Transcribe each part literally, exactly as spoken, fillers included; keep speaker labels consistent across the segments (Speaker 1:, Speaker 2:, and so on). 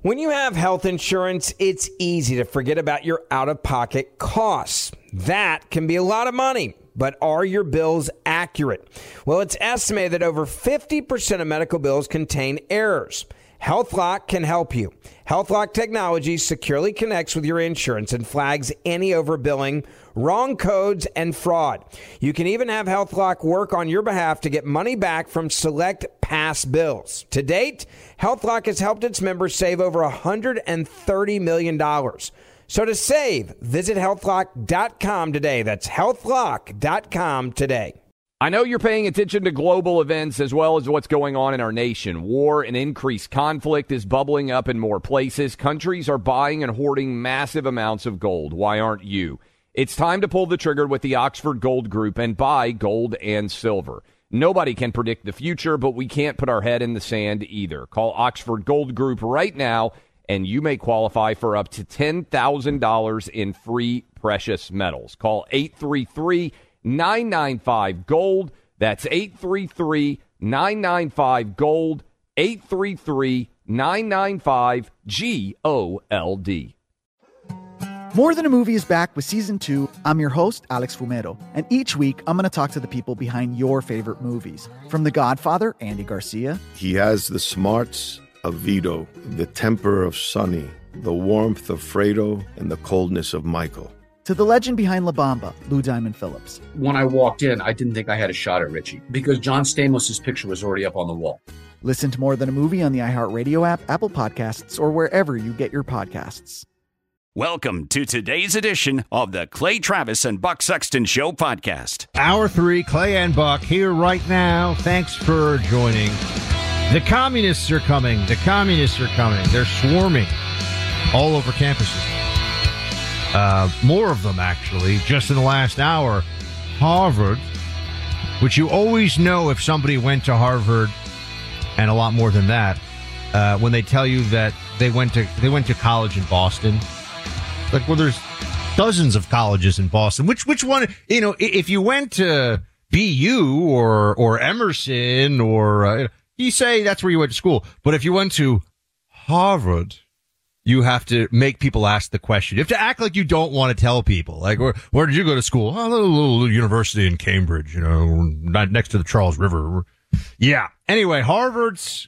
Speaker 1: When you have health insurance, it's easy to forget about your out-of-pocket costs. That can be a lot of money, but are your bills accurate? Well, it's estimated that over fifty percent of medical bills contain errors. HealthLock can help you. HealthLock technology securely connects with your insurance and flags any overbilling, wrong codes, and fraud. You can even have HealthLock work on your behalf to get money back from select past bills. To date, HealthLock has helped its members save over one hundred thirty million dollars. So to save, visit health lock dot com today. That's health lock dot com today.
Speaker 2: I know you're paying attention to global events as well as what's going on in our nation. War and increased conflict is bubbling up in more places. Countries are buying and hoarding massive amounts of gold. Why aren't you? It's time to pull the trigger with the Oxford Gold Group and buy gold and silver. Nobody can predict the future, but we can't put our head in the sand either. Call Oxford Gold Group right now, and you may qualify for up to ten thousand dollars in free precious metals. Call eight three three, nine nine five, gold. That's eight three three, nine nine five, gold, eight three three, nine nine five, G O L D.
Speaker 3: More Than a Movie is back with Season two. I'm your host, Alex Fumero, and each week I'm going to talk to the people behind your favorite movies. From The Godfather, Andy Garcia.
Speaker 4: He has the smarts of Vito, the temper of Sonny, the warmth of Fredo, and the coldness of Michael.
Speaker 3: To the legend behind La Bamba, Lou Diamond Phillips.
Speaker 5: When I walked in, I didn't think I had a shot at Richie because John Stamos' picture was already up on the wall.
Speaker 3: Listen to More Than a Movie on the iHeartRadio app, Apple Podcasts, or wherever you get your podcasts.
Speaker 6: Welcome to today's edition of the Clay Travis and Buck Sexton Show podcast.
Speaker 7: Hour three, Clay and Buck here right now. Thanks for joining. The communists are coming. The communists are coming. They're swarming all over campuses. Uh, more of them, actually, just in the last hour. Harvard, which you always know if somebody went to Harvard, and a lot more than that, uh, when they tell you that they went to they went to college in Boston. Like, well, there's dozens of colleges in Boston. Which which one? You know, if you went to B U or or Emerson or uh, you say that's where you went to school. But if you went to Harvard, you have to make people ask the question. You have to act like you don't want to tell people. Like, where, where did you go to school? Oh, a little, little, little university in Cambridge, you know, not next to the Charles River. Yeah. Anyway, Harvard's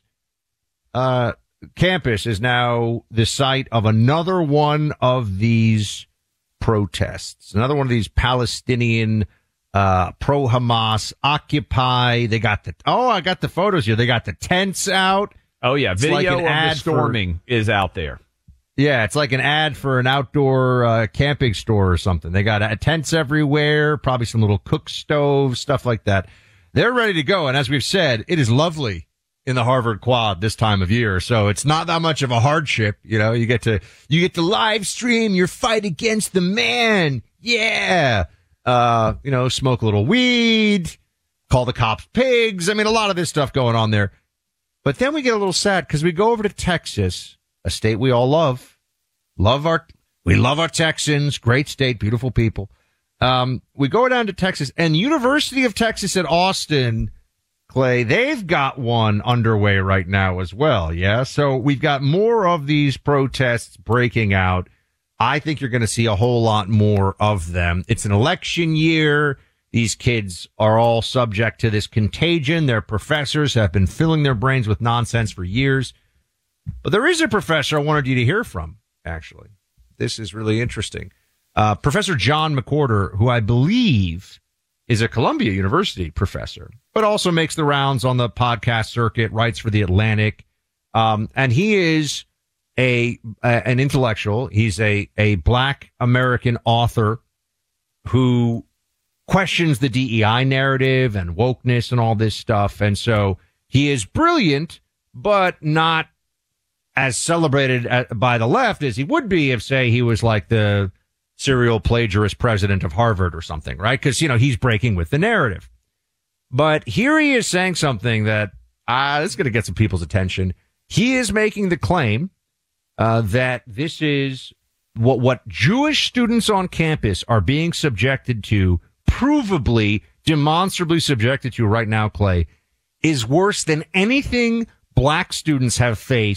Speaker 7: uh, campus is now the site of another one of these protests. Another one of these Palestinian uh, pro-Hamas Occupy. They got the, oh, I got the photos here. They got the tents out.
Speaker 2: Oh, yeah.
Speaker 7: It's
Speaker 2: Video
Speaker 7: like an
Speaker 2: of
Speaker 7: ad
Speaker 2: the storming
Speaker 7: for,
Speaker 2: is out there.
Speaker 7: Yeah, it's like an ad for an outdoor uh, camping store or something. They got uh, tents everywhere, probably some little cook stoves, stuff like that. They're ready to go. And as we've said, it is lovely in the Harvard Quad this time of year. So it's not that much of a hardship. You know, you get to, you get to live stream your fight against the man. Yeah. Uh, you know, smoke a little weed, call the cops pigs. I mean, a lot of this stuff going on there. But then we get a little sad because we go over to Texas, a state we all love. Love our, we love our Texans. Great state, beautiful people. Um, we go down to Texas, and University of Texas at Austin, Clay, they've got one underway right now as well. Yeah. So we've got more of these protests breaking out. I think you're going to see a whole lot more of them. It's an election year. These kids are all subject to this contagion. Their professors have been filling their brains with nonsense for years. But there is a professor I wanted you to hear from, actually. This is really interesting. Uh, Professor John McWhorter, who I believe is a Columbia University professor, but also makes the rounds on the podcast circuit, writes for The Atlantic. Um, and he is a, a an intellectual. He's a, a black American author who questions the D E I narrative and wokeness and all this stuff. And so he is brilliant, but not as celebrated at, by the left as he would be if, say, he was like the serial plagiarist president of Harvard or something, right? Because, you know, he's breaking with the narrative. But here he is saying something that, ah, this is going to get some people's attention. He is making the claim uh, that this is what, what Jewish students on campus are being subjected to, provably, demonstrably subjected to right now, Clay, is worse than anything black students have faced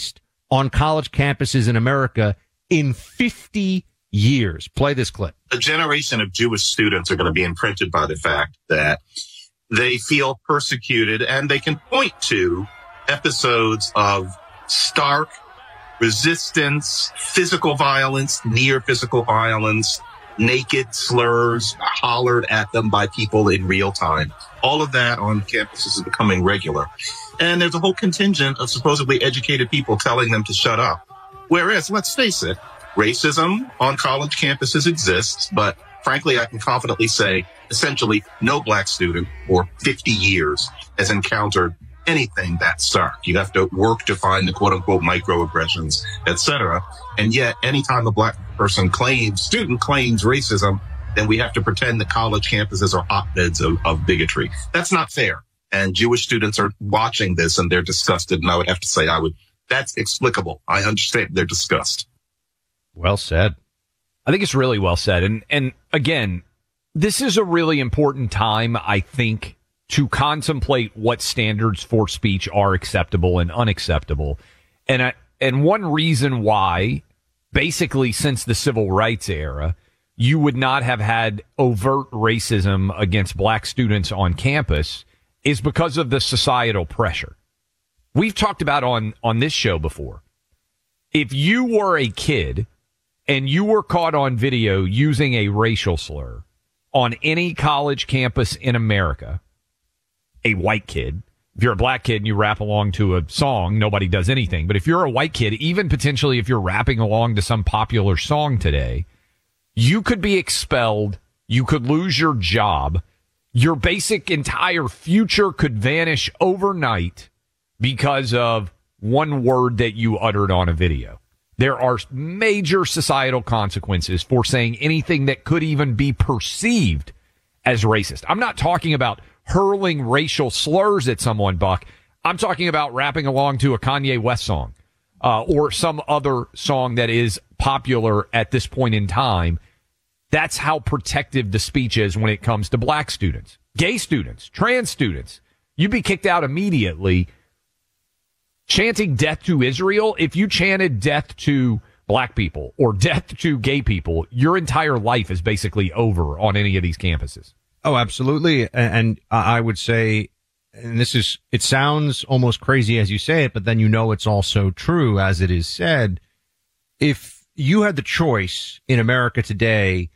Speaker 7: on college campuses in America in fifty years. Play this clip.
Speaker 8: A generation of Jewish students are going to be imprinted by the fact that they feel persecuted, and they can point to episodes of stark resistance, physical violence, near physical violence, naked slurs hollered at them by people in real time. All of that on campuses is becoming regular. And there's a whole contingent of supposedly educated people telling them to shut up. Whereas, let's face it, racism on college campuses exists, but frankly, I can confidently say essentially no black student for fifty years has encountered anything that stark. You have to work to find the quote unquote microaggressions, et cetera. And yet anytime a black person claims, student claims racism, then we have to pretend that college campuses are hotbeds of, of bigotry. That's not fair. And Jewish students are watching this and they're disgusted. And I would have to say I would, that's explicable. I understand their disgust.
Speaker 7: Well said.
Speaker 2: I think it's really well said. And, and again, this is a really important time, I think, to contemplate what standards for speech are acceptable and unacceptable. And I, and one reason why, basically since the civil rights era, you would not have had overt racism against black students on campus is because of the societal pressure. We've talked about on, on this show before. If you were a kid and you were caught on video using a racial slur on any college campus in America, a white kid, if you're a black kid and you rap along to a song, nobody does anything. But if you're a white kid, even potentially if you're rapping along to some popular song today, you could be expelled. You could lose your job. Your basic entire future could vanish overnight because of one word that you uttered on a video. There are major societal consequences for saying anything that could even be perceived as racist. I'm not talking about hurling racial slurs at someone, Buck. I'm talking about rapping along to a Kanye West song uh, or some other song that is popular at this point in time. That's how protective the speech is when it comes to black students, gay students, trans students. You'd be kicked out immediately. Chanting death to Israel, if you chanted death to black people or death to gay people, your entire life is basically over on any of these campuses.
Speaker 7: Oh, absolutely. And I would say, and this is, it sounds almost crazy as you say it, but then you know it's also true as it is said. If you had the choice in America today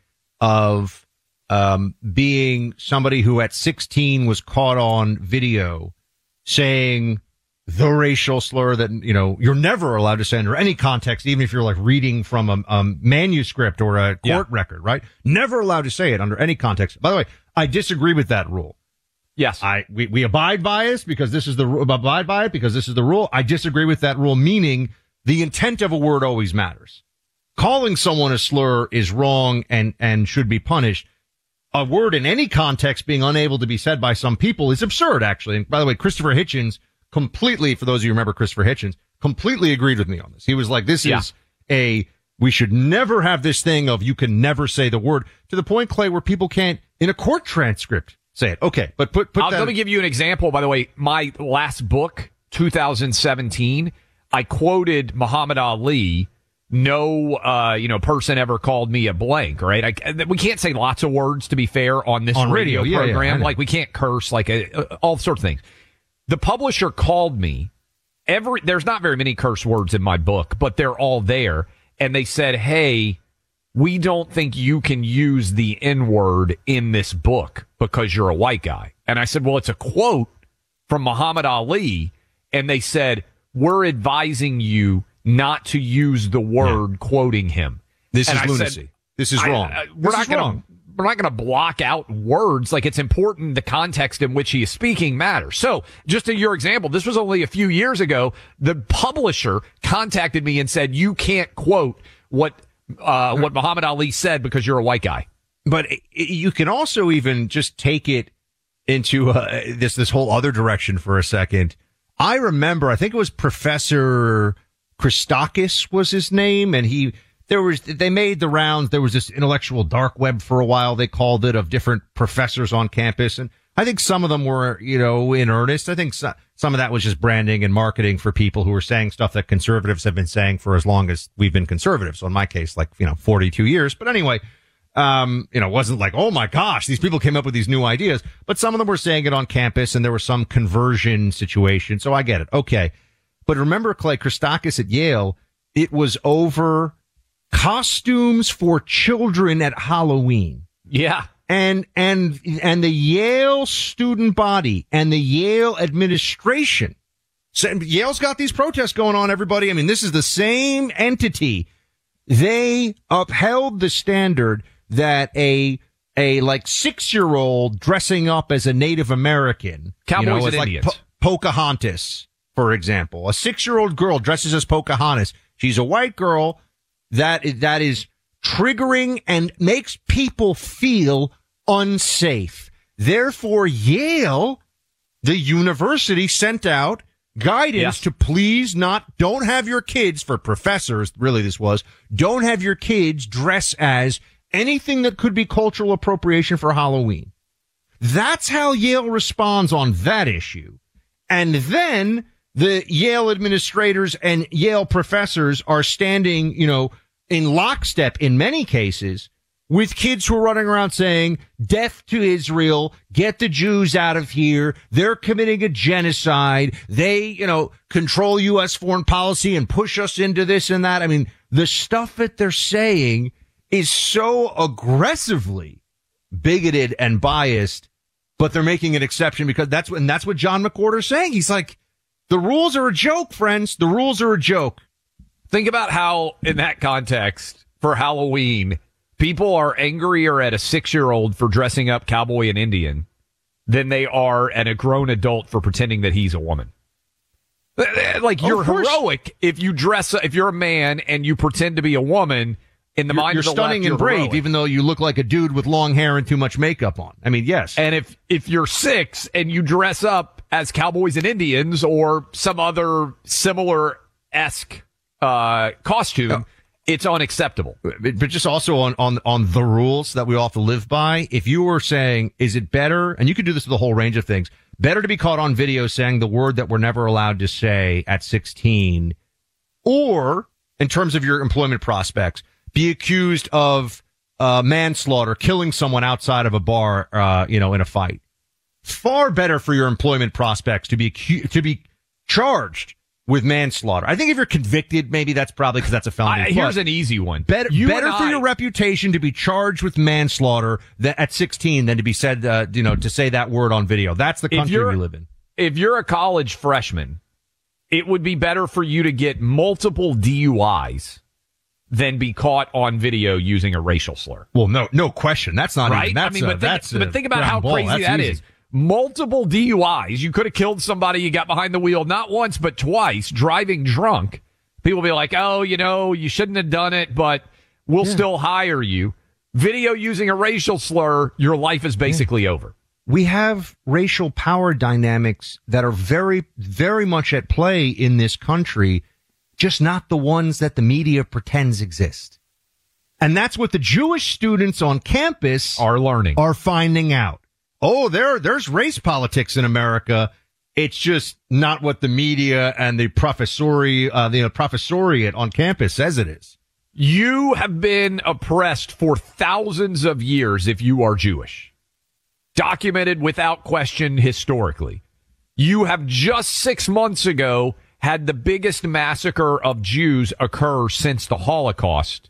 Speaker 7: of um, being somebody who at sixteen was caught on video saying the racial slur that, you know, you're never allowed to say under any context, even if you're like reading from a, a manuscript or a court yeah. record, right? Never allowed to say it under any context. By the way, I disagree with that rule.
Speaker 2: Yes.
Speaker 7: I, we, we abide by it because this is the, abide by it because this is the rule. I disagree with that rule, meaning the intent of a word always matters. Calling someone a slur is wrong and, and should be punished. A word in any context being unable to be said by some people is absurd, actually. And by the way, Christopher Hitchens completely, for those of you who remember Christopher Hitchens, completely agreed with me on this. He was like, this yeah. is a, we should never have this thing of you can never say the word, to the point, Clay, where people can't, in a court transcript, say it. Okay, but put, put
Speaker 2: I'll,
Speaker 7: that.
Speaker 2: Let me give you an example, by the way. My last book, two thousand seventeen, I quoted Muhammad Ali. No, uh, you know, person ever called me a blank, right? I, we can't say lots of words, to be fair, on this
Speaker 7: on
Speaker 2: radio,
Speaker 7: radio yeah,
Speaker 2: program.
Speaker 7: Yeah,
Speaker 2: like, we can't curse, like, a, a, all sorts of things. The publisher called me. Every There's not very many curse words in my book, but they're all there. And they said, hey, we don't think you can use the N-word in this book because you're a white guy. And I said, well, it's a quote from Muhammad Ali. And they said, we're advising you not to use the word yeah. quoting him.
Speaker 7: This
Speaker 2: and
Speaker 7: is
Speaker 2: I
Speaker 7: lunacy.
Speaker 2: Said,
Speaker 7: this is wrong.
Speaker 2: I, I, we're,
Speaker 7: this
Speaker 2: not
Speaker 7: is
Speaker 2: gonna,
Speaker 7: wrong.
Speaker 2: we're not going to block out words. Like, it's important the context in which he is speaking matters. So, just in your example, this was only a few years ago. The publisher contacted me and said, you can't quote what uh, what Muhammad Ali said because you're a white guy.
Speaker 7: But it, it, you can also even just take it into uh, this this whole other direction for a second. I remember, I think it was Professor Christakis was his name, and he there was they made the rounds. There was this intellectual dark web for a while, they called it, of different professors on campus. And I think some of them were, you know, in earnest. I think so, some of that was just branding and marketing for people who were saying stuff that conservatives have been saying for as long as we've been conservatives. So in my case, like, you know, forty-two years. But anyway, um, you know, it wasn't like, oh my gosh, these people came up with these new ideas. But some of them were saying it on campus, and there was some conversion situation. So I get it. Okay. But remember, Clay, Christakis at Yale, it was over costumes for children at Halloween.
Speaker 2: Yeah.
Speaker 7: And, and, and the Yale student body and the Yale administration, so Yale's got these protests going on, everybody. I mean, this is the same entity. They upheld the standard that a, a like six year old dressing up as a Native American,
Speaker 2: Cowboys
Speaker 7: you know,
Speaker 2: and
Speaker 7: like
Speaker 2: Indians.
Speaker 7: Po- Pocahontas, for example, a six year old girl dresses as Pocahontas. She's a white girl that, that is triggering and makes people feel unsafe. Therefore, Yale, the university, sent out guidance
Speaker 2: yes.
Speaker 7: to please not, don't have your kids, for professors, really this was, don't have your kids dress as anything that could be cultural appropriation for Halloween. That's how Yale responds on that issue. And then the Yale administrators and Yale professors are standing, you know, in lockstep in many cases with kids who are running around saying, death to Israel, get the Jews out of here, they're committing a genocide, they, you know, control U S foreign policy and push us into this and that. I mean, the stuff that they're saying is so aggressively bigoted and biased, but they're making an exception because that's what, and that's what John McWhorter's saying. He's like, the rules are a joke, friends. The rules are a joke.
Speaker 2: Think about how, in that context, for Halloween, people are angrier at a six-year-old for dressing up cowboy and Indian than they are at a grown adult for pretending that he's a woman. Like, you're heroic if you dress, if you're a man and you pretend to be a woman. In the
Speaker 7: you're,
Speaker 2: mind
Speaker 7: you're
Speaker 2: of the
Speaker 7: stunning
Speaker 2: left,
Speaker 7: and
Speaker 2: you're
Speaker 7: brave,
Speaker 2: heroic.
Speaker 7: even though you look like a dude with long hair and too much makeup on. I mean, yes.
Speaker 2: And if if you're six and you dress up as cowboys and Indians or some other similar esque uh, costume, oh. it's unacceptable.
Speaker 7: But just also on, on on the rules that we all have to live by. If you were saying, is it better, and you could do this with a whole range of things, better to be caught on video saying the word that we're never allowed to say at sixteen, or in terms of your employment prospects, be accused of uh manslaughter, killing someone outside of a bar, uh, you know, in a fight. Far better for your employment prospects to be acu- to be charged with manslaughter. I think if you're convicted, maybe that's probably because that's a felony.
Speaker 2: I, here's an easy one.
Speaker 7: Better,
Speaker 2: you
Speaker 7: better for
Speaker 2: I,
Speaker 7: your reputation to be charged with manslaughter that at sixteen than to be said, uh, you know, to say that word on video. That's the country we live in.
Speaker 2: If you're a college freshman, it would be better for you to get multiple D U Is than be caught on video using a racial slur.
Speaker 7: Well, no, no question. That's not
Speaker 2: right.
Speaker 7: even. That's
Speaker 2: I mean,
Speaker 7: a,
Speaker 2: but, think,
Speaker 7: that's
Speaker 2: but
Speaker 7: a,
Speaker 2: think about how crazy
Speaker 7: that's
Speaker 2: that
Speaker 7: easy.
Speaker 2: is. Multiple D U Is. You could have killed somebody. You got behind the wheel not once but twice, driving drunk. People be like, "Oh, you know, you shouldn't have done it, but we'll yeah. still hire you." Video using a racial slur, your life is basically yeah. over.
Speaker 7: We have racial power dynamics that are very, very much at play in this country, just not the ones that the media pretends exist. And that's what the Jewish students on campus
Speaker 2: are learning,
Speaker 7: are finding out. Oh, there, there's race politics in America. It's just not what the media and the professori, uh, the professoriate on campus says it is.
Speaker 2: You have been oppressed for thousands of years if you are Jewish. Documented without question historically. You have just six months ago had the biggest massacre of Jews occur since the Holocaust.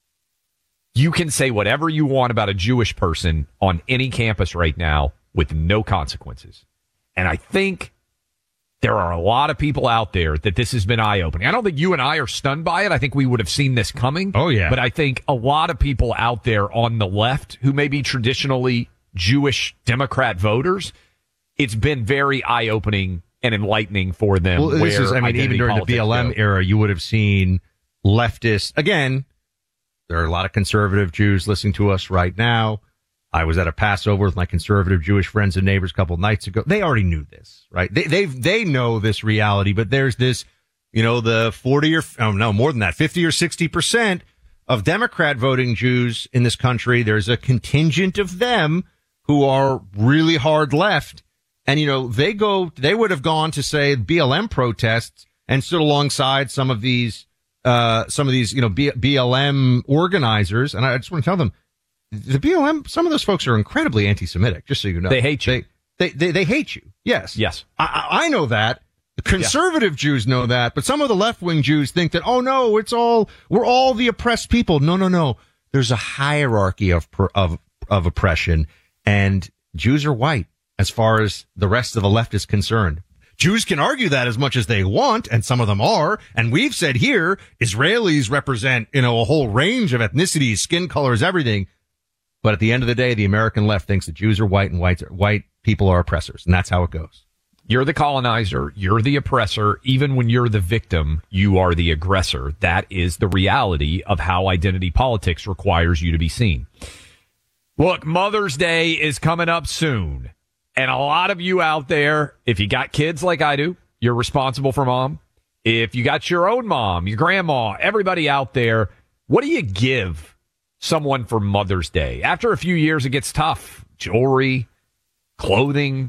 Speaker 2: You can say whatever you want about a Jewish person on any campus right now with no consequences. And I think there are a lot of people out there that this has been eye-opening. I don't think you and I are stunned by it. I think we would have seen this coming.
Speaker 7: Oh, yeah.
Speaker 2: But I think a lot of people out there on the left who may be traditionally Jewish Democrat voters, it's been very eye-opening and enlightening for them.
Speaker 7: Well, this is, I mean, even during the B L M
Speaker 2: go.
Speaker 7: era, you would have seen leftists. Again, there are a lot of conservative Jews listening to us right now. I was at a Passover with my conservative Jewish friends and neighbors a couple of nights ago. They already knew this, right? They they they know this reality, but there's this, you know, the forty or oh no, more than that, fifty or sixty percent of Democrat voting Jews in this country. There's a contingent of them who are really hard left. And, you know, they go, they would have gone to, say, B L M protests and stood alongside some of these, uh, some of these, you know, B- BLM organizers. And I just want to tell them, the B L M, some of those folks are incredibly anti-Semitic, just so you know.
Speaker 2: They hate you.
Speaker 7: They, they, they, they hate you. Yes.
Speaker 2: Yes.
Speaker 7: I, I know that. Conservative yeah. Jews know that, but some of the left-wing Jews think that, oh no, it's all, we're all the oppressed people. No, no, no. There's a hierarchy of, of, of oppression, and Jews are white as far as the rest of the left is concerned. Jews can argue that as much as they want, and some of them are, and we've said here, Israelis represent, you know, a whole range of ethnicities, skin colors, everything. But at the end of the day, the American left thinks that Jews are white and white, white people are oppressors, and that's how it goes.
Speaker 2: You're the colonizer. You're the oppressor. Even when you're the victim, you are the aggressor. That is the reality of how identity politics requires you to be seen. Look, Mother's Day is coming up soon. And a lot of you out there, if you got kids like I do, you're responsible for mom. If you got your own mom, your grandma, everybody out there, what do you give someone for Mother's Day? After a few years, it gets tough. Jewelry, clothing,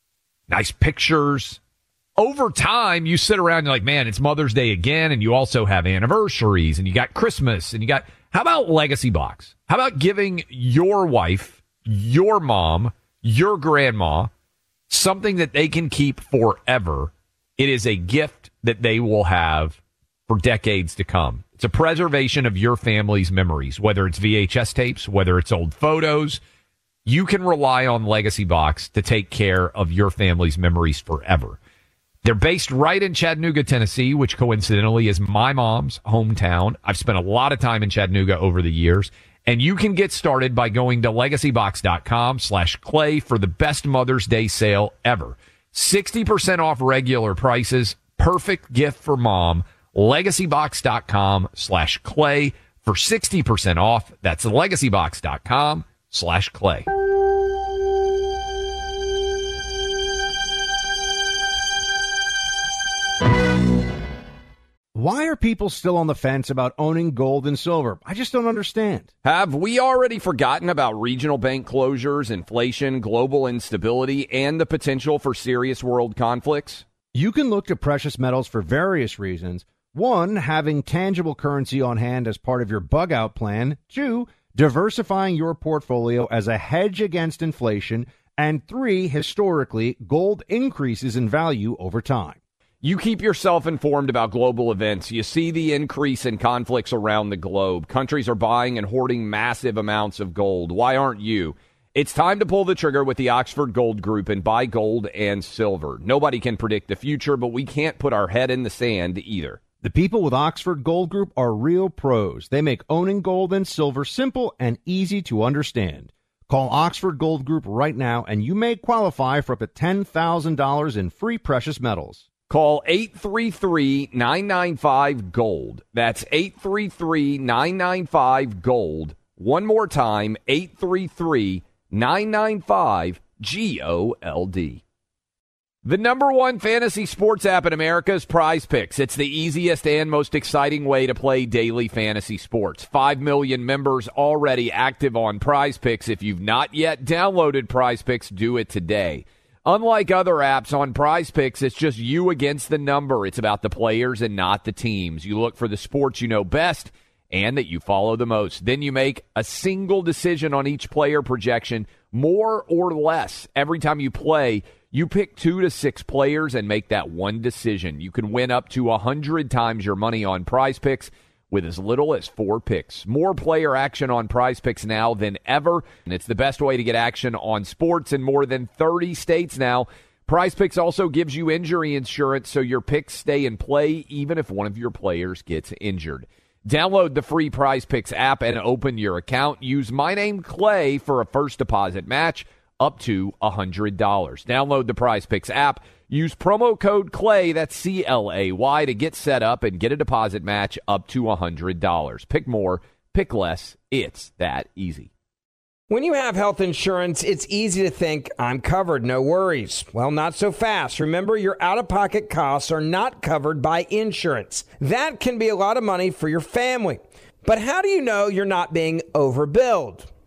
Speaker 2: nice pictures. Over time, you sit around and you're like, man, it's Mother's Day again. And you also have anniversaries and you got Christmas and you got, how about Legacy Box? How about giving your wife, your mom, your grandma something that they can keep forever? It is a gift that they will have for decades to come. It's a preservation of your family's memories, whether it's V H S tapes, whether it's old photos. You can rely on Legacy Box to take care of your family's memories forever. They're based right in Chattanooga, Tennessee, which coincidentally is my mom's hometown. I've spent a lot of time in Chattanooga over the years. And you can get started by going to legacybox.com slash clay for the best Mother's Day sale ever. sixty percent off regular prices. Perfect gift for mom. Legacybox.com slash clay for sixty percent off. That's legacybox.com slash clay.
Speaker 9: Why are people still on the fence about owning gold and silver? I just don't understand.
Speaker 2: Have we already forgotten about regional bank closures, inflation, global instability, and the potential for serious world conflicts?
Speaker 9: You can look to precious metals for various reasons. One, having tangible currency on hand as part of your bug-out plan. Two, diversifying your portfolio as a hedge against inflation. And three, historically, gold increases in value over time.
Speaker 2: You keep yourself informed about global events. You see the increase in conflicts around the globe. Countries are buying and hoarding massive amounts of gold. Why aren't you? It's time to pull the trigger with the Oxford Gold Group and buy gold and silver. Nobody can predict the future, but we can't put our head in the sand either.
Speaker 9: The people with Oxford Gold Group are real pros. They make owning gold and silver simple and easy to understand. Call Oxford Gold Group right now, and you may qualify for up to ten thousand dollars in free precious metals.
Speaker 2: Call eight three three, nine nine five, GOLD. That's eight three three, nine nine five, GOLD. One more time, eight three three, nine nine five, G O L D. The number one fantasy sports app in America is Prize Picks. It's the easiest and most exciting way to play daily fantasy sports. Five million members already active on Prize Picks. If you've not yet downloaded Prize Picks, do it today. Unlike other apps on Prize Picks, it's just you against the number. It's about the players and not the teams. You look for the sports you know best and that you follow the most. Then you make a single decision on each player projection, more or less. Every time you play, you pick two to six players and make that one decision. You can win up to one hundred times your money on Prize Picks with as little as four picks. More player action on Prize Picks now than ever, and it's the best way to get action on sports in more than thirty states now. Prize Picks also gives you injury insurance, so your picks stay in play even if one of your players gets injured. Download the free Prize Picks app and open your account. Use my name, Clay, for a first deposit match up to one hundred dollars. Download the Prize Picks app. Use promo code CLAY, that's C L A Y, to get set up and get a deposit match up to one hundred dollars. Pick more, pick less. It's that easy.
Speaker 1: When you have health insurance, it's easy to think, I'm covered, no worries. Well, not so fast. Remember, your out-of-pocket costs are not covered by insurance. That can be a lot of money for your family. But how do you know you're not being overbilled?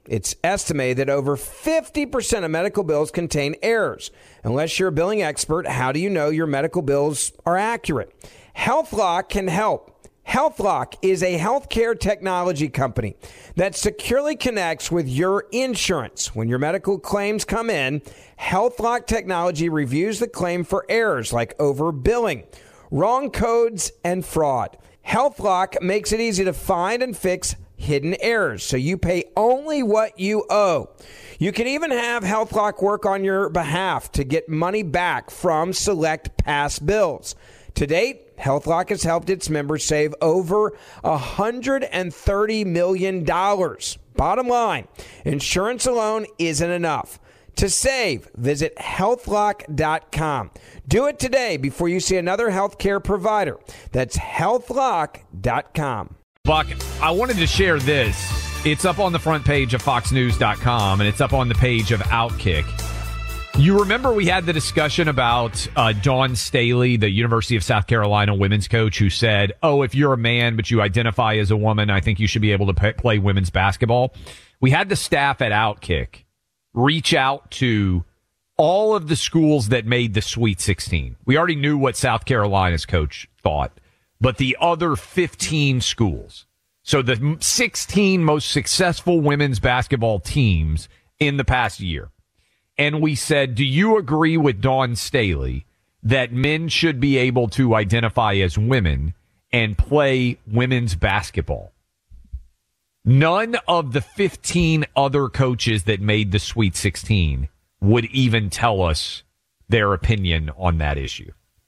Speaker 1: It's estimated that over fifty percent of medical bills contain errors. Unless you're a billing expert, how do you know your medical bills are accurate? HealthLock can help. HealthLock is a healthcare technology company that securely connects with your insurance. When your medical claims come in, HealthLock technology reviews the claim for errors like overbilling, wrong codes, and fraud. HealthLock makes it easy to find and fix hidden errors, so you pay only what you owe. You can even have HealthLock work on your behalf to get money back from select past bills. To date, HealthLock has helped its members save over one hundred thirty million dollars. Bottom line, insurance alone isn't enough. To save, visit health lock dot com. Do it today before you see another healthcare provider. That's health lock dot com.
Speaker 2: Buck, I wanted to share this. It's up on the front page of fox news dot com, and it's up on the page of Outkick. You remember we had the discussion about uh, Dawn Staley, the University of South Carolina women's coach, who said, oh, if you're a man but you identify as a woman, I think you should be able to pay, play women's basketball. We had the staff at Outkick reach out to all of the schools that made the Sweet sixteen. We already knew what South Carolina's coach thought, but the other fifteen schools. So the sixteen most successful women's basketball teams in the past year. And we said, do you agree with Dawn Staley that men should be able to identify as women and play women's basketball? None of the fifteen other coaches that made the Sweet sixteen would even tell us their opinion on that issue.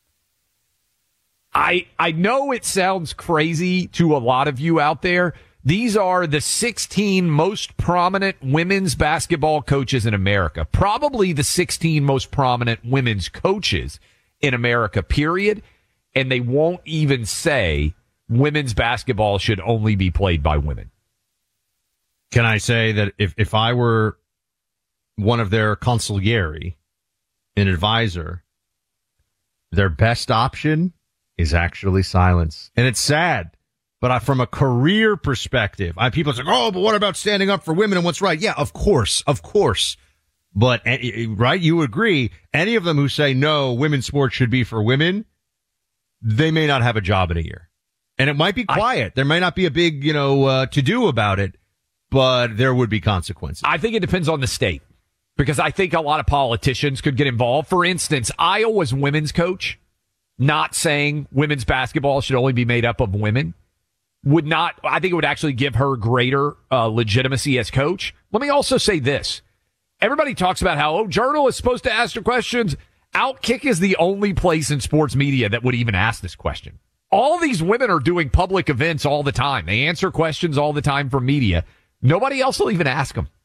Speaker 2: I I know it sounds crazy to a lot of you out there. These are the sixteen most prominent women's basketball coaches in America. Probably the sixteen most prominent women's coaches in America, period. And they won't even say women's basketball should only be played by women.
Speaker 7: Can I say that if, if I were one of their consigliere, an advisor, their best option is actually silence. And it's sad. But I, from a career perspective, I, people say, oh, but what about standing up for women and what's right? Yeah, of course, of course. But, right, you agree, any of them who say, no, women's sports should be for women, they may not have a job in a year. And it might be quiet. I, there may not be a big, you know, uh, to-do about it, but there would be consequences.
Speaker 2: I think it depends on the state, because I think a lot of politicians could get involved. For instance, Iowa's women's coach, not saying women's basketball should only be made up of women, would not, I think it would actually give her greater uh, legitimacy as coach. Let me also say this. Everybody talks about how, oh, journalists supposed to ask the questions. Outkick is the only place in sports media that would even ask this question. All these women are doing public events all the time. They answer questions all the time from media. Nobody else will even ask them.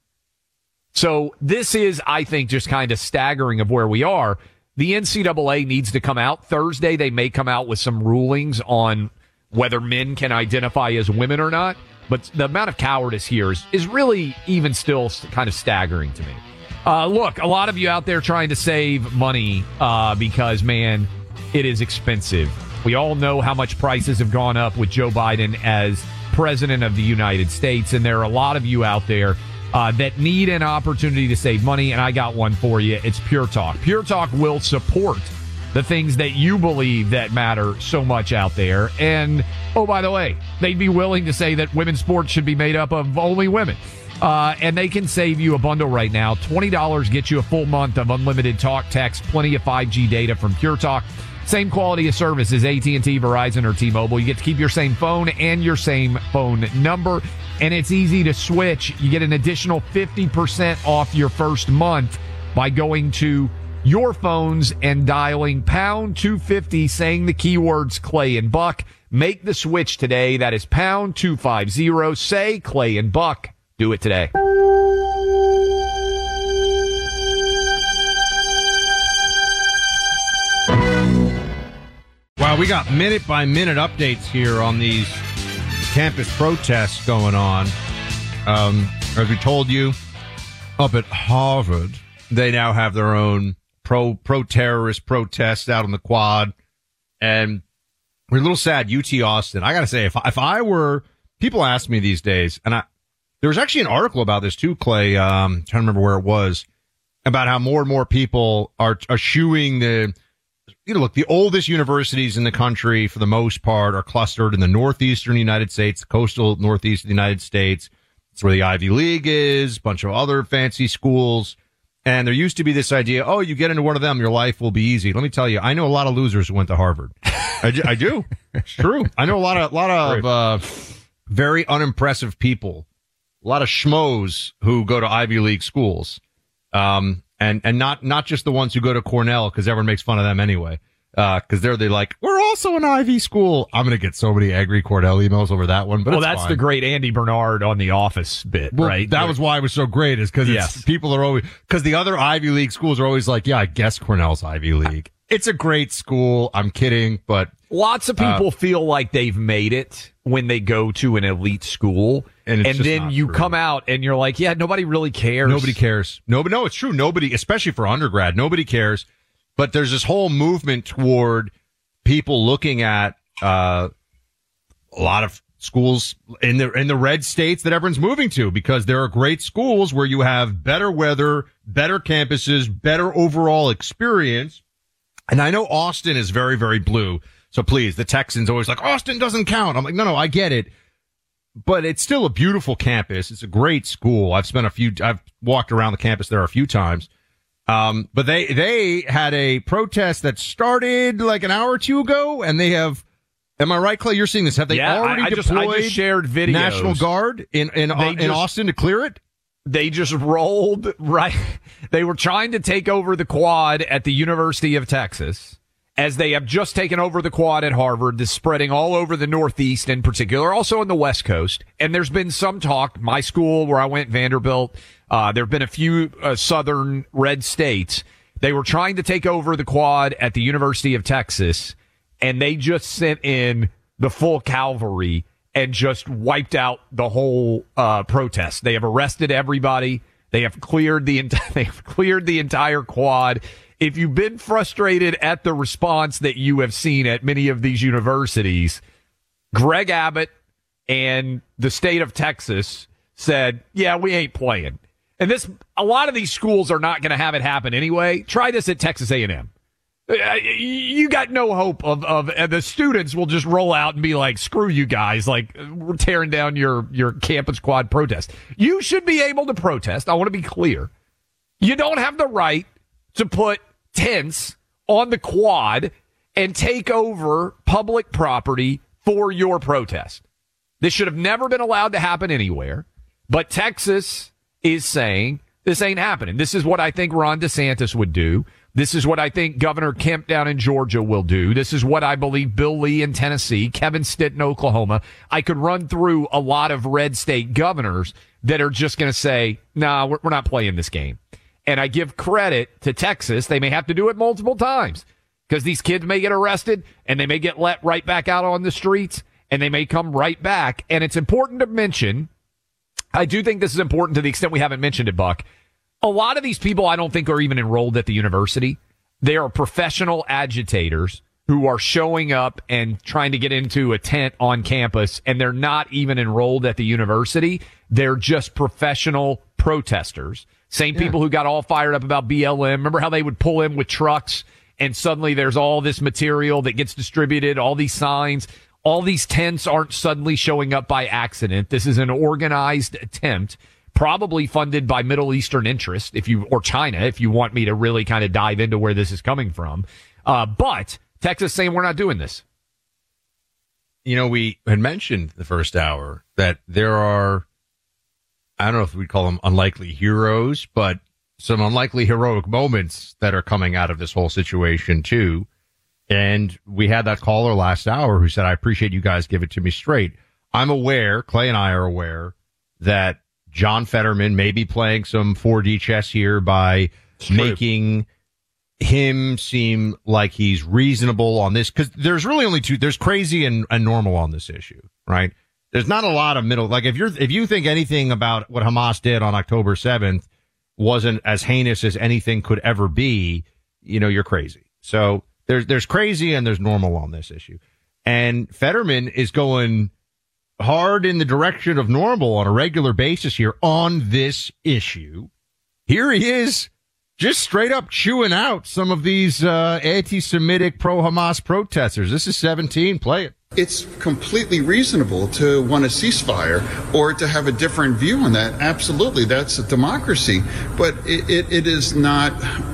Speaker 2: So this is, I think, just kind of staggering of where we are. The N C double A needs to come out. Thursday, they may come out with some rulings on whether men can identify as women or not. But the amount of cowardice here is, is really even still kind of staggering to me. Uh, look, a lot of you out there trying to save money uh, because, man, it is expensive. We all know how much prices have gone up with Joe Biden as president of the United States. And there are a lot of you out there uh, that need an opportunity to save money. And I got one for you. It's Pure Talk. Pure Talk will support the things that you believe that matter so much out there. And, oh, by the way, they'd be willing to say that women's sports should be made up of only women. Uh, and they can save you a bundle right now. twenty dollars gets you a full month of unlimited talk, text, plenty of five G data from Pure Talk. Same quality of service as A T and T, Verizon, or T-Mobile. You get to keep your same phone and your same phone number. And it's easy to switch. You get an additional fifty percent off your first month by going to your phones and dialing pound two fifty, saying the keywords Clay and Buck. Make the switch today. That is pound two fifty. Say Clay and Buck. Do it today.
Speaker 7: Wow, we got minute by minute updates here on these campus protests going on. Um, as we told you, up at Harvard, they now have their own pro pro terrorist protest out on the quad, and we're a little sad. U T Austin, I gotta say, if if I were, people ask me these days, and I There was actually an article about this too, Clay. Um, trying to remember where it was, about how more and more people are eschewing the, you know, look, the oldest universities in the country for the most part are clustered in the northeastern United States, the coastal northeast of the United States. It's where the Ivy League is, a bunch of other fancy schools. And there used to be this idea, oh, you get into one of them, your life will be easy. Let me tell you, I know a lot of losers who went to Harvard. I, do, I do. It's true. I know a lot of, lot of, uh, very unimpressive people, a lot of schmoes who go to Ivy League schools. Um, and, and not, not just the ones who go to Cornell, because everyone makes fun of them anyway. Uh, cause they're, they're like, we're also an Ivy school. I'm going to get so many angry Cornell emails over that one, but
Speaker 2: well,
Speaker 7: it's
Speaker 2: that's
Speaker 7: fine.
Speaker 2: the great Andy Bernard on The Office bit,
Speaker 7: well,
Speaker 2: right?
Speaker 7: That was why it was so great, is cause it's,
Speaker 2: yes.
Speaker 7: people are always, cause the other Ivy League schools are always like, yeah, I guess Cornell's Ivy League. It's a great school. I'm kidding, but
Speaker 2: lots of people
Speaker 7: uh,
Speaker 2: feel like they've made it when they go to an elite school.
Speaker 7: And,
Speaker 2: and then you
Speaker 7: true.
Speaker 2: come out and you're like, yeah, nobody really cares.
Speaker 7: Nobody cares. Nobody, no, it's true. Nobody, especially for undergrad, nobody cares. But there's this whole movement toward people looking at uh, a lot of schools in the in the red states that everyone's moving to, because there are great schools where you have better weather, better campuses, better overall experience. And I know Austin is very, very blue. So please, the Texans always like, Austin doesn't count. I'm like, no, no, I get it. But it's still a beautiful campus. It's a great school. I've spent a few, I've walked around the campus there a few times. Um, but they, they had a protest that started like an hour or two ago, and they have, am I right, Clay? You're seeing this. Have they
Speaker 2: yeah,
Speaker 7: already
Speaker 2: I, I
Speaker 7: deployed
Speaker 2: just, I just shared videos.
Speaker 7: National Guard in, in, uh,
Speaker 2: just,
Speaker 7: in Austin to clear it?
Speaker 2: They just rolled right. They were trying to take over the quad at the University of Texas, as they have just taken over the quad at Harvard. This is spreading all over the Northeast in particular, also on the West Coast. And there's been some talk, my school where I went, Vanderbilt, uh, there have been a few uh, southern red states. They were trying to take over the quad at the University of Texas, and they just sent in the full cavalry and just wiped out the whole uh, protest. They have arrested everybody. They have cleared the ent- they have cleared the entire quad. If you've been frustrated at the response that you have seen at many of these universities, Greg Abbott and the state of Texas said, yeah, we ain't playing. And this, a lot of these schools are not going to have it happen anyway. Try this at Texas A and M. You got no hope of, of uh, the students will just roll out and be like, screw you guys. Like, we're tearing down your, your campus quad protest. You should be able to protest. I want to be clear. You don't have the right to put tents on the quad and take over public property for your protest. This should have never been allowed to happen anywhere. But Texas is saying this ain't happening. This is what I think Ron DeSantis would do. This is what I think Governor Kemp down in Georgia will do. This is what I believe Bill Lee in Tennessee, Kevin Stitt in Oklahoma. I could run through a lot of red state governors that are just going to say, nah, we're, we're not playing this game. And I give credit to Texas. They may have to do it multiple times because these kids may get arrested and they may get let right back out on the streets and they may come right back. And it's important to mention, I do think this is important to the extent we haven't mentioned it, Buck. A lot of these people I don't think are even enrolled at the university. They are professional agitators who are showing up and trying to get into a tent on campus, and they're not even enrolled at the university. They're just professional protesters. Same yeah. people who got all fired up about B L M. Remember how they would pull in with trucks, and suddenly there's all this material that gets distributed, all these signs. All these tents aren't suddenly showing up by accident. This is an organized attempt, probably funded by Middle Eastern interest, if you or China, if you want me to really kind of dive into where this is coming from. Uh, but Texas saying we're not doing this.
Speaker 7: You know, we had mentioned the first hour that there are, I don't know if we'd call them unlikely heroes, but some unlikely heroic moments that are coming out of this whole situation, too. And we had that caller last hour who said, I appreciate you guys give it to me straight. I'm aware, Clay and I are aware, that John Fetterman may be playing some four D chess here by making him seem like he's reasonable on this. Because there's really only two. There's crazy and, and normal on this issue, right? There's not a lot of middle. Like if you're if you think anything about what Hamas did on October seventh wasn't as heinous as anything could ever be, you know, you're crazy. So there's there's crazy and there's normal on this issue. And Fetterman is going hard in the direction of normal on a regular basis here on this issue. Here he is, just straight up chewing out some of these uh, anti-Semitic pro-Hamas protesters. This is seventeen. Play it.
Speaker 10: It's completely reasonable to want a ceasefire or to have a different view on that. Absolutely, that's a democracy. But it, it, it is not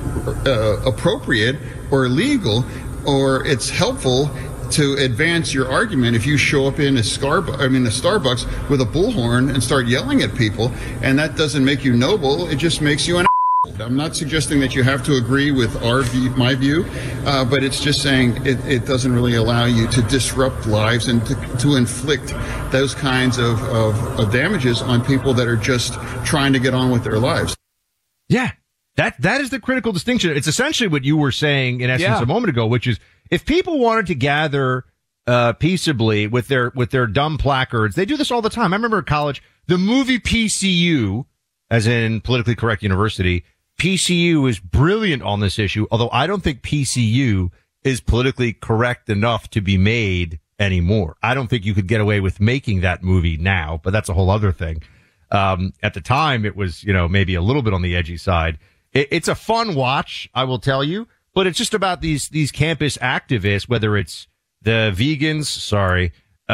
Speaker 10: uh, appropriate or legal, or it's helpful to advance your argument if you show up in a Scar- I mean a Starbucks with a bullhorn and start yelling at people, and that doesn't make you noble. It just makes you an I'm not suggesting that you have to agree with our view, my view, uh, but it's just saying it, it doesn't really allow you to disrupt lives and to, to inflict those kinds of, of, of damages on people that are just trying to get on with their lives.
Speaker 7: Yeah, that that is the critical distinction. It's essentially what you were saying in essence
Speaker 2: Yeah.
Speaker 7: a moment ago, which is if people wanted to gather uh, peaceably with their with their dumb placards, they do this all the time. I remember in college, the movie P C U, as in politically correct university. P C U is brilliant on this issue, although I don't think P C U is politically correct enough to be made anymore. I don't think you could get away with making that movie now, but that's a whole other thing. Um, at the time, it was, you know, maybe a little bit on the edgy side. It, it's a fun watch, I will tell you, but it's just about these, these campus activists, whether it's the vegans, sorry,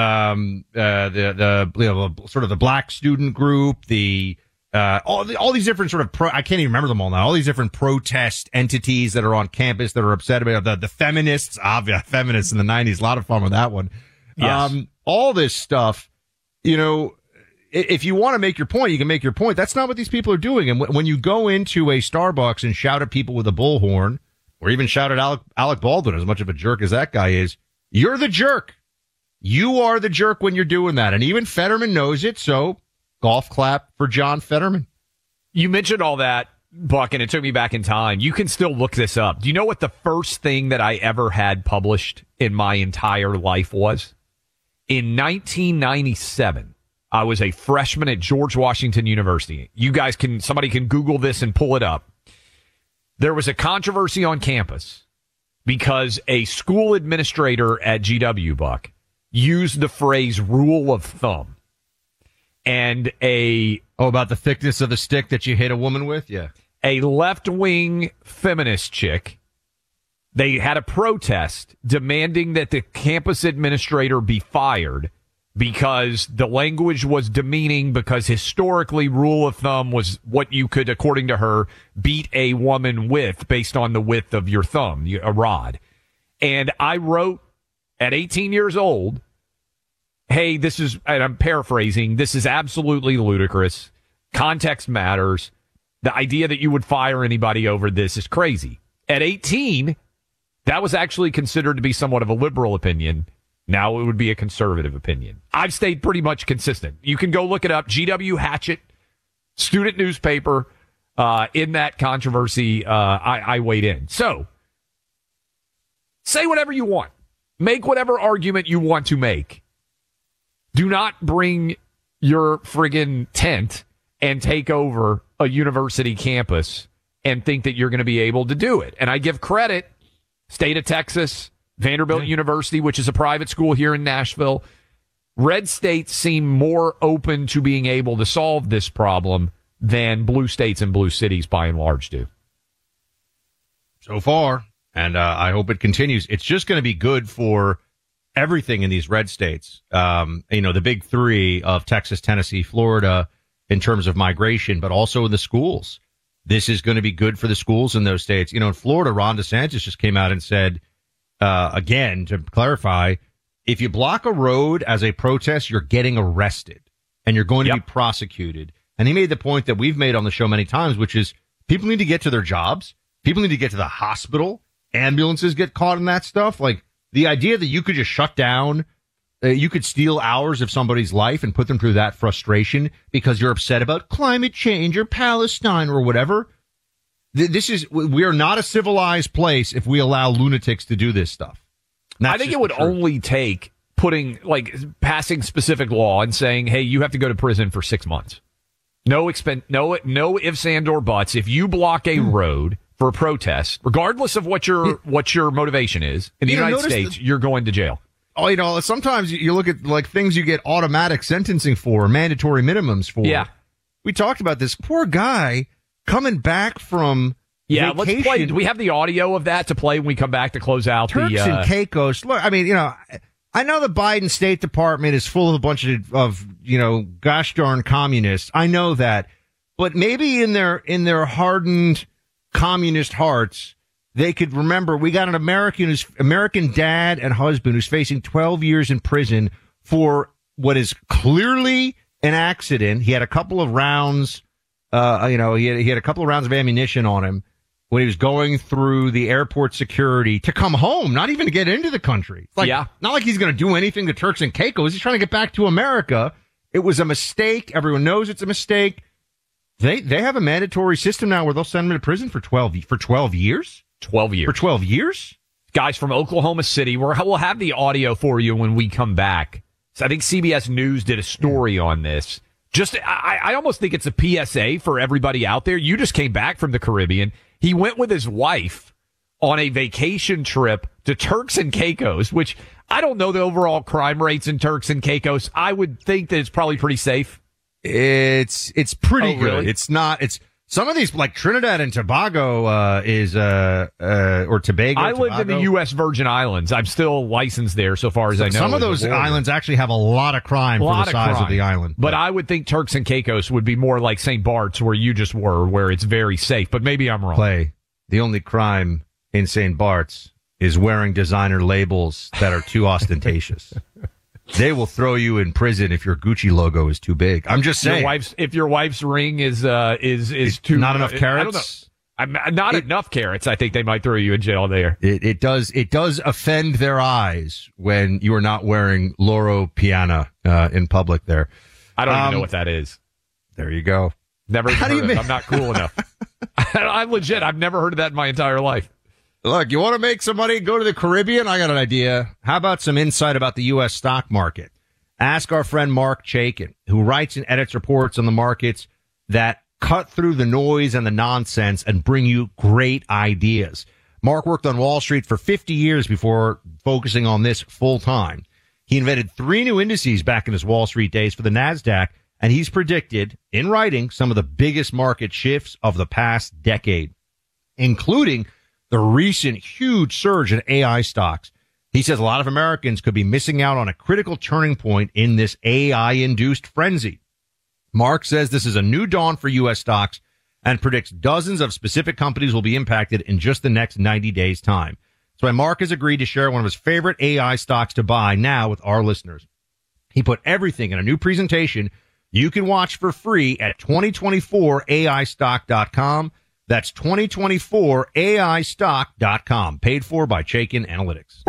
Speaker 7: um, uh, the, the, you know, sort of the black student group, the, Uh, all the, all these different sort of pro, I can't even remember them all now. All these different protest entities that are on campus that are upset about the, the feminists, obvious feminists in the nineties. A lot of fun with that one.
Speaker 2: Yes.
Speaker 7: Um, all this stuff, you know, if you want to make your point, you can make your point. That's not what these people are doing. And w- when you go into a Starbucks and shout at people with a bullhorn, or even shout at Alec, Alec Baldwin, as much of a jerk as that guy is, you're the jerk. You are the jerk when you're doing that. And even Fetterman knows it. So, golf clap for John Fetterman.
Speaker 2: You mentioned all that, Buck, and it took me back in time. You can still look this up. Do you know what the first thing that I ever had published in my entire life was? In nineteen ninety-seven, I was a freshman at George Washington University. You guys can, somebody can Google this and pull it up. There was a controversy on campus because a school administrator at G W, Buck, used the phrase rule of thumb. And a
Speaker 7: oh about the thickness of the stick that you hit a woman with, yeah.
Speaker 2: A left-wing feminist chick. They had a protest demanding that the campus administrator be fired because the language was demeaning. Because historically, rule of thumb was what you could, according to her, beat a woman with based on the width of your thumb, a rod. And I wrote at eighteen years old. Hey, this is, and I'm paraphrasing, this is absolutely ludicrous. Context matters. The idea that you would fire anybody over this is crazy. At eighteen, that was actually considered to be somewhat of a liberal opinion. Now it would be a conservative opinion. I've stayed pretty much consistent. You can go look it up. G W Hatchet, student newspaper, uh, in that controversy, uh, I, I weighed in. So, say whatever you want. Make whatever argument you want to make. Do not bring your friggin' tent and take over a university campus and think that you're going to be able to do it. And I give credit, State of Texas, Vanderbilt yeah. University, which is a private school here in Nashville. Red states seem more open to being able to solve this problem than blue states and blue cities by and large do.
Speaker 7: So far, and uh, I hope it continues. It's just going to be good for everything in these red states, um, you know, the big three of Texas, Tennessee, Florida, in terms of migration, but also in the schools. This is going to be good for the schools in those states. You know, in Florida, Ron DeSantis just came out and said, uh, again, to clarify, if you block a road as a protest, you're getting arrested and you're going to yep. be prosecuted. And he made the point that we've made on the show many times, which is people need to get to their jobs. People need to get to the hospital. Ambulances get caught in that stuff. Like, the idea that you could just shut down, uh, you could steal hours of somebody's life and put them through that frustration because you're upset about climate change or Palestine or whatever. Th- this is, we are not a civilized place if we allow lunatics to do this stuff.
Speaker 2: I think it would only take putting, like, passing specific law and saying, hey, you have to go to prison for six months. No expen- no, no ifs and or buts. If you block a mm. road for a protest, regardless of what your what your motivation is, in the
Speaker 7: you
Speaker 2: United States,
Speaker 7: the,
Speaker 2: you're going to jail.
Speaker 7: oh, you know, sometimes you look at like things you get automatic sentencing for, mandatory minimums for.
Speaker 2: Yeah.
Speaker 7: We talked about this poor guy coming back from
Speaker 2: Yeah,
Speaker 7: vacation.
Speaker 2: let's play. Do we have the audio of that to play when we come back to close out
Speaker 7: Turks
Speaker 2: the uh,
Speaker 7: and Caicos. Look, I mean, you know, I know the Biden State Department is full of a bunch of, of, you know, gosh darn communists. I know that. But maybe in their in their hardened communist hearts, they could remember we got an American who's American dad and husband who's facing twelve years in prison for what is clearly an accident. He had a couple of rounds, uh, you know, he had, he had a couple of rounds of ammunition on him when he was going through the airport security to come home, not even to get into the country. Like,
Speaker 2: yeah.
Speaker 7: Not like he's going to do anything to Turks and Caicos. He's trying to get back to America. It was a mistake. Everyone knows it's a mistake. They they have a mandatory system now where they'll send him to prison for twelve for twelve years.
Speaker 2: twelve years.
Speaker 7: For twelve years?
Speaker 2: Guys from Oklahoma City, we're, we'll have the audio for you when we come back. So I think C B S News did a story on this. Just, I, I almost think it's a P S A for everybody out there. You just came back from the Caribbean. He went with his wife on a vacation trip to Turks and Caicos, which I don't know the overall crime rates in Turks and Caicos. I would think that it's probably pretty safe.
Speaker 7: It's it's pretty
Speaker 2: Oh,
Speaker 7: good.
Speaker 2: really?
Speaker 7: It's not. It's some of these like Trinidad and Tobago uh, is uh, uh, or Tobago.
Speaker 2: I lived in the U S Virgin Islands. I'm still licensed there, so far as I know.
Speaker 7: Some of
Speaker 2: as a
Speaker 7: those
Speaker 2: lawyer.
Speaker 7: islands actually have a lot of crime
Speaker 2: A
Speaker 7: for
Speaker 2: lot
Speaker 7: the
Speaker 2: of
Speaker 7: size
Speaker 2: crime.
Speaker 7: of the island.
Speaker 2: But I would think Turks and Caicos would be more like Saint Bart's, where you just were, where it's very safe. But maybe I'm wrong.
Speaker 7: Play the only crime in Saint Bart's is wearing designer labels that are too ostentatious. They will throw you in prison if your Gucci logo is too big. I'm just saying.
Speaker 2: Your wife's, if your wife's ring is uh, is is too
Speaker 7: not enough
Speaker 2: uh,
Speaker 7: carats.
Speaker 2: I don't know. I'm, not
Speaker 7: It-
Speaker 2: enough carrots. I think they might throw you in jail there.
Speaker 7: It, it does. It does offend their eyes when you are not wearing Loro Piana uh, in public. There,
Speaker 2: I don't even
Speaker 7: Um,
Speaker 2: know what that is.
Speaker 7: there you go.
Speaker 2: Never even
Speaker 7: How do
Speaker 2: heard
Speaker 7: you
Speaker 2: of it.
Speaker 7: make-
Speaker 2: I'm not cool enough. I'm legit. I've never heard of that in my entire life.
Speaker 7: Look, you want to make some money? Go to the Caribbean. I got an idea. How about some insight about the U S stock market? Ask our friend Mark Chaikin, who writes and edits reports on the markets that cut through the noise and the nonsense and bring you great ideas. Mark worked on Wall Street for fifty years before focusing on this full time. He invented three new indices back in his Wall Street days for the NASDAQ, and he's predicted in writing some of the biggest market shifts of the past decade, including the recent huge surge in A I stocks. He says a lot of Americans could be missing out on a critical turning point in this A I-induced frenzy. Mark says this is a new dawn for U S stocks and predicts dozens of specific companies will be impacted in just the next ninety days' time. That's why Mark has agreed to share one of his favorite A I stocks to buy now with our listeners. He put everything in a new presentation you can watch for free at twenty twenty-four A I stock dot com. That's twenty twenty-four A I stock dot com, paid for by Chaikin Analytics.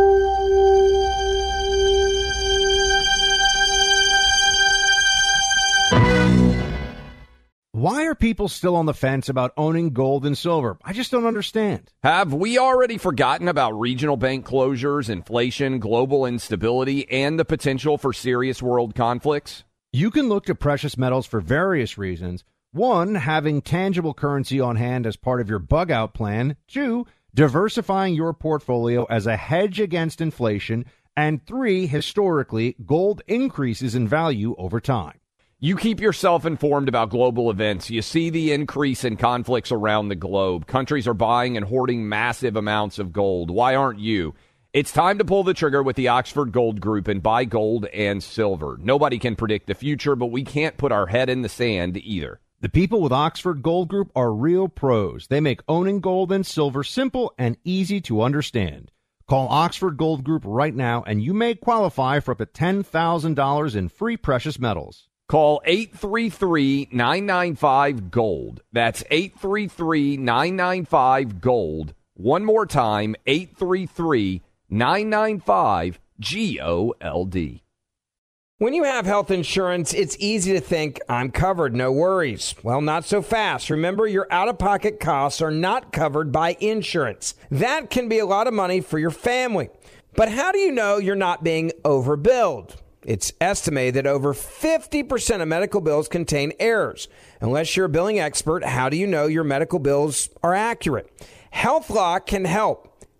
Speaker 9: Why are people still on the fence about owning gold and silver? I just don't understand.
Speaker 2: Have we already forgotten about regional bank closures, inflation, global instability, and the potential for serious world conflicts?
Speaker 9: You can look to precious metals for various reasons. One, having tangible currency on hand as part of your bug out plan. Two, diversifying your portfolio as a hedge against inflation. And three, historically, gold increases in value over time.
Speaker 2: You keep yourself informed about global events. You see the increase in conflicts around the globe. Countries are buying and hoarding massive amounts of gold. Why aren't you? It's time to pull the trigger with the Oxford Gold Group and buy gold and silver. Nobody can predict the future, but we can't put our head in the sand either.
Speaker 9: The people with Oxford Gold Group are real pros. They make owning gold and silver simple and easy to understand. Call Oxford Gold Group right now, and you may qualify for up to ten thousand dollars in free precious metals.
Speaker 2: Call eight three three, nine nine five, GOLD. That's eight three three, nine nine five, GOLD. One more time, eight three three, nine nine five, G O L D.
Speaker 1: When you have health insurance, it's easy to think, I'm covered, no worries. Well, not so fast. Remember, your out-of-pocket costs are not covered by insurance. That can be a lot of money for your family. But how do you know you're not being overbilled? It's estimated that over fifty percent of medical bills contain errors. Unless you're a billing expert, how do you know your medical bills are accurate? HealthLock can help.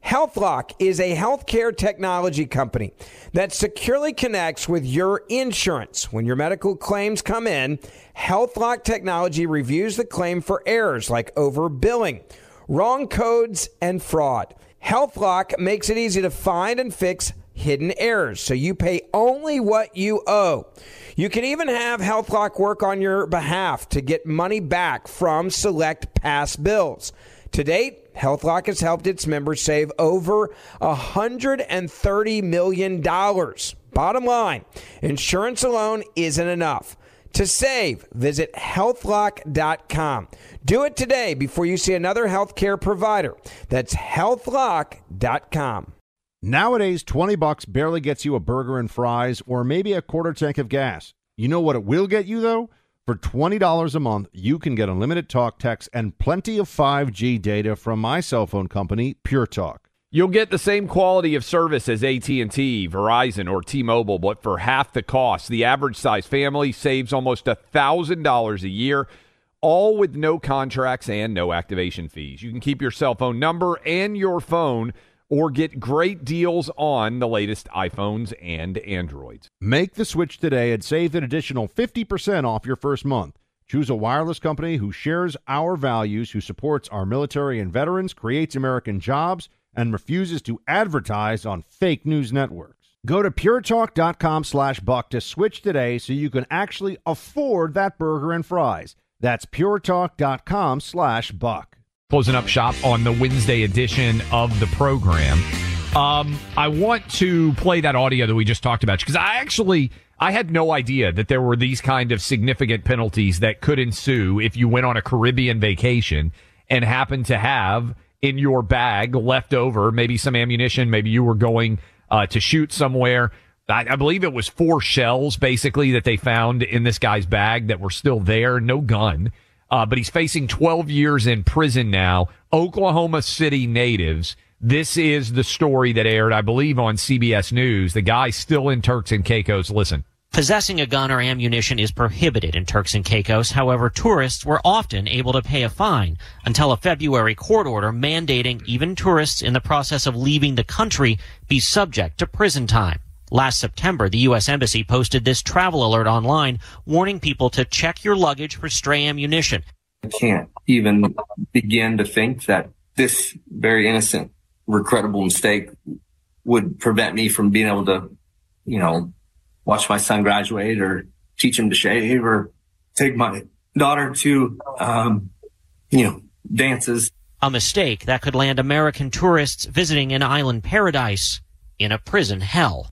Speaker 1: HealthLock is a healthcare technology company that securely connects with your insurance. When your medical claims come in, HealthLock technology reviews the claim for errors like overbilling, wrong codes, and fraud. HealthLock makes it easy to find and fix hidden errors, so you pay only what you owe. You can even have HealthLock work on your behalf to get money back from select past bills. To date, HealthLock has helped its members save over one hundred thirty million dollars. Bottom line, insurance alone isn't enough. To save, visit health lock dot com. Do it today before you see another healthcare provider. That's health lock dot com.
Speaker 9: Nowadays, twenty bucks barely gets you a burger and fries or maybe a quarter tank of gas. You know what it will get you, though? For twenty dollars a month, you can get unlimited talk, text, and plenty of five G data from my cell phone company, Pure Talk.
Speaker 2: You'll get the same quality of service as A T and T, Verizon, or T-Mobile, but for half the cost. The average size family saves almost one thousand dollars a year, all with no contracts and no activation fees. You can keep your cell phone number and your phone or get great deals on the latest iPhones and Androids.
Speaker 9: Make the switch today and save an additional fifty percent off your first month. Choose a wireless company who shares our values, who supports our military and veterans, creates American jobs, and refuses to advertise on fake news networks. Go to puretalk.com slash buck to switch today so you can actually afford that burger and fries. That's puretalk.com slash buck.
Speaker 2: Closing up shop on the Wednesday edition of the program. Um, I want to play that audio that we just talked about because I actually I had no idea that there were these kind of significant penalties that could ensue if you went on a Caribbean vacation and happened to have in your bag left over maybe some ammunition, maybe you were going uh, to shoot somewhere. I, I believe it was four shells basically that they found in this guy's bag that were still there, no gun. Uh, but he's facing twelve years in prison now. Oklahoma City natives. This is the story that aired, I believe, on C B S News. The guy's still in Turks and Caicos. Listen.
Speaker 11: Possessing a gun or ammunition is prohibited in Turks and Caicos. However, tourists were often able to pay a fine until a February court order mandating even tourists in the process of leaving the country be subject to prison time. Last September, the U S Embassy posted this travel alert online, warning people to check your luggage for stray ammunition.
Speaker 12: I can't even begin to think that this very innocent, regrettable mistake would prevent me from being able to, you know, watch my son graduate or teach him to shave or take my daughter to, um, you know, dances.
Speaker 11: A mistake that could land American tourists visiting an island paradise in a prison hell.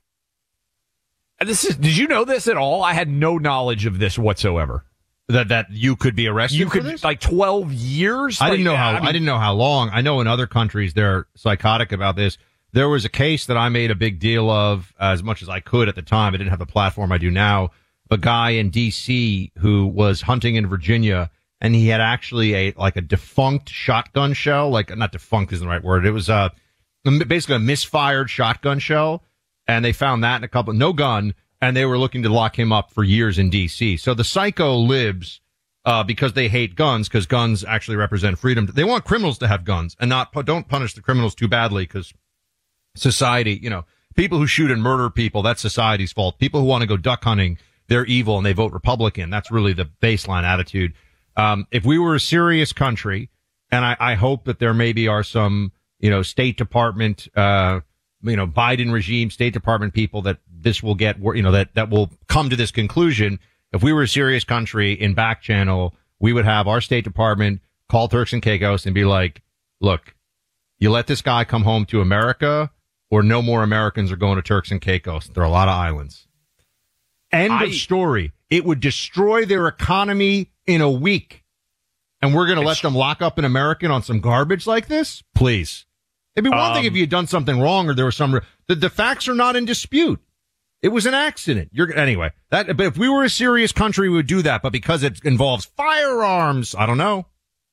Speaker 2: This is, did you know this at all? I had no knowledge of this whatsoever.
Speaker 7: That that you could be arrested.
Speaker 2: You
Speaker 7: for
Speaker 2: could
Speaker 7: this?
Speaker 2: like twelve years.
Speaker 7: I
Speaker 2: like,
Speaker 7: didn't know how.
Speaker 2: I, mean,
Speaker 7: I didn't know how long. I know in other countries they're psychotic about this. There was a case that I made a big deal of uh, as much as I could at the time. I didn't have the platform I do now. A guy in D C who was hunting in Virginia, and he had actually a like a defunct shotgun shell. Like not defunct isn't the right word. It was uh basically a misfired shotgun shell, and they found that in a couple. No gun. And they were looking to lock him up for years in D C. So the psycho libs, uh, because they hate guns, because guns actually represent freedom. They want criminals to have guns and not, don't punish the criminals too badly because society, you know, people who shoot and murder people, that's society's fault. People who want to go duck hunting, they're evil and they vote Republican. That's really the baseline attitude. Um, if we were a serious country, and I, I hope that there maybe are some, you know, State Department, uh, you know, Biden regime, State Department people that this will get, you know, that, that will come to this conclusion. If we were a serious country in back channel, we would have our State Department call Turks and Caicos and be like, look, you let this guy come home to America or no more Americans are going to Turks and Caicos. There are a lot of islands. End I, of story. It would destroy their economy in a week. And we're going to let them lock up an American on some garbage like this? Please. It'd be one um, thing if you had done something wrong or there was some, the, the facts are not in dispute. It was an accident. You're anyway. That, but if we were a serious country, we would do that. But because it involves firearms, I don't know.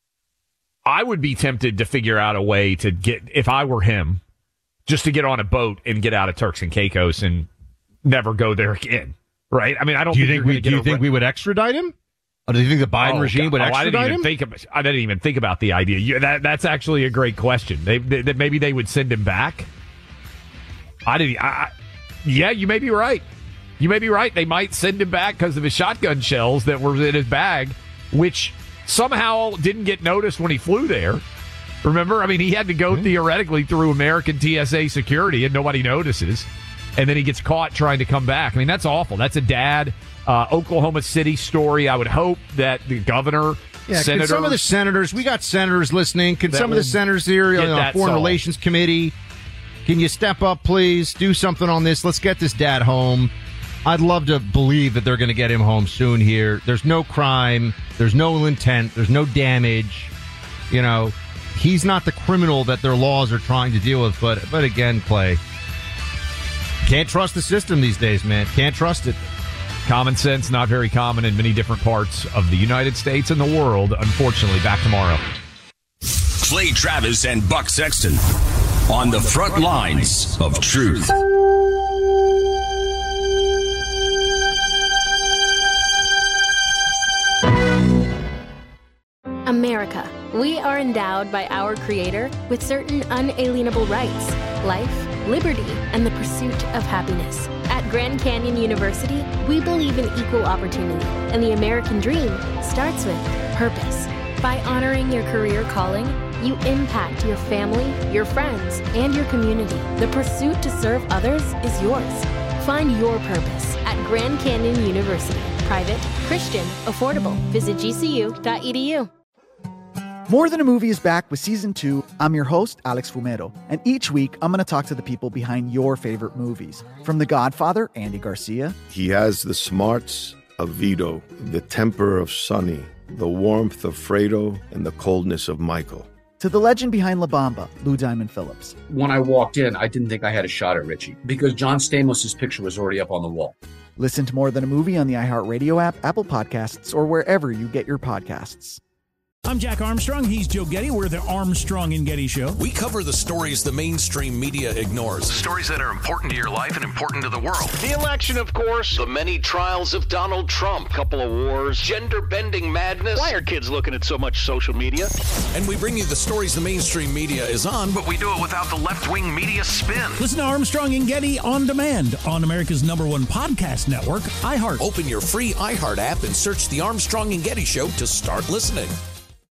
Speaker 2: I would be tempted to figure out a way to get, if I were him, just to get on a boat and get out of Turks and Caicos and never go there again. Right? I mean, I don't.
Speaker 7: Do you
Speaker 2: think,
Speaker 7: think we? Do you
Speaker 2: a,
Speaker 7: think we would extradite him? Oh, do you think the Biden
Speaker 2: oh,
Speaker 7: regime would
Speaker 2: God.
Speaker 7: extradite
Speaker 2: oh, I didn't even
Speaker 7: him?
Speaker 2: Think of, I didn't even think about the idea. You, that That's actually a great question. They, they, maybe they would send him back. I didn't. I, I, yeah, you may be right. You may be right. They might send him back because of his shotgun shells that were in his bag, which somehow didn't get noticed when he flew there. Remember? I mean, he had to go mm-hmm. theoretically through American T S A security, and nobody notices. And then he gets caught trying to come back. I mean, that's awful. That's a dad, uh, Oklahoma City story. I would hope that the governor,
Speaker 7: yeah,
Speaker 2: senator,
Speaker 7: can some of the senators, we got senators listening. Can some of the senators here on the Foreign
Speaker 2: solved.
Speaker 7: Relations Committee, can you step up, please? Do something on this. Let's get this dad home. I'd love to believe that they're going to get him home soon here. There's no crime. There's no intent. There's no damage. You know, he's not the criminal that their laws are trying to deal with. But, but again, Clay, can't trust the system these days, man. Can't trust it.
Speaker 2: Common sense, not very common in many different parts of the United States and the world. Unfortunately, back tomorrow.
Speaker 6: Clay Travis and Buck Sexton on the front lines of truth.
Speaker 13: America. We are endowed by our Creator with certain unalienable rights: life, liberty, and the pursuit of happiness. At Grand Canyon University, we believe in equal opportunity, and the American dream starts with purpose. By honoring your career calling, you impact your family, your friends, and your community. The pursuit to serve others is yours. Find your purpose at Grand Canyon University. Private, Christian, affordable. Visit G C U dot E D U.
Speaker 3: More Than a Movie is back with season two. I'm your host, Alex Fumero, and each week I'm going to talk to the people behind your favorite movies. From The Godfather, Andy Garcia.
Speaker 4: He has the smarts of Vito, the temper of Sonny, the warmth of Fredo, and the coldness of Michael.
Speaker 3: To the legend behind La Bamba, Lou Diamond Phillips.
Speaker 5: When I walked in, I didn't think I had a shot at Richie because John Stamos' picture was already up on the wall.
Speaker 3: Listen to More Than a Movie on the iHeartRadio app, Apple Podcasts, or wherever you get your podcasts.
Speaker 14: I'm Jack Armstrong. He's Joe Getty. We're the Armstrong and Getty Show.
Speaker 15: We cover the stories the mainstream media ignores. Stories that are important to your life and important to the world.
Speaker 16: The election, of course. The many trials of Donald Trump. Couple of wars. Gender-bending madness. Why are kids looking at so much social media?
Speaker 15: And we bring you the stories the mainstream media is on, but we do it without the left-wing media spin.
Speaker 14: Listen to Armstrong and Getty on demand on America's number one podcast network, iHeart.
Speaker 15: Open your free iHeart app and search the Armstrong and Getty Show to start listening.